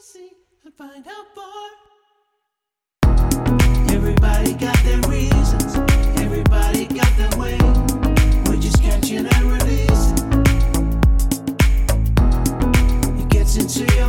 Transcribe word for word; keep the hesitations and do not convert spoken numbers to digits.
see and find out more. Everybody got their reasons, everybody got their way. We're just catching and releasing. It gets into your